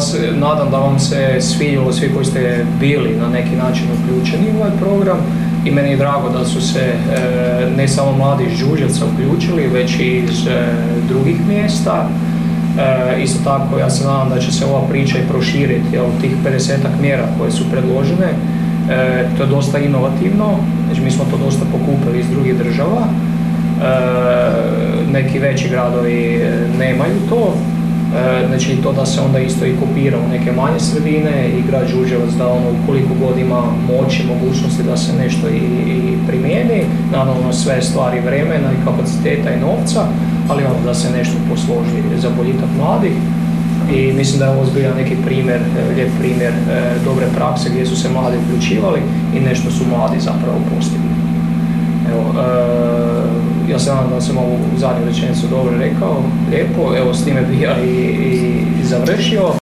nadam da vam se svidjelo, svi koji ste bili na neki način uključeni u ovaj program, i meni je drago da su se ne samo mladi iz Đurđevca uključili, već i iz drugih mjesta. Isto tako, ja se nadam da će se ova priča i proširiti, tih 50-ak mjera koje su predložene. To je dosta inovativno, znači mi smo to dosta pokupili iz drugih država. Neki veći gradovi nemaju to, znači to da se onda isto i kopira u neke manje sredine, i grad Đurđevac da ukoliko god ima moći, mogućnosti da se nešto i primijeni, naravno sve stvari vremena i kapaciteta i novca, ali da se nešto posloži za boljitak mladih. I mislim da je ovo zbilja neki primjer, lijep primjer dobre prakse gdje su se mladi uključivali i nešto su mladi zapravo postigli. Evo, ja se nadam da sam ovu zadnju rečenicu dobro rekao, lijepo, evo s time bi ja i završio.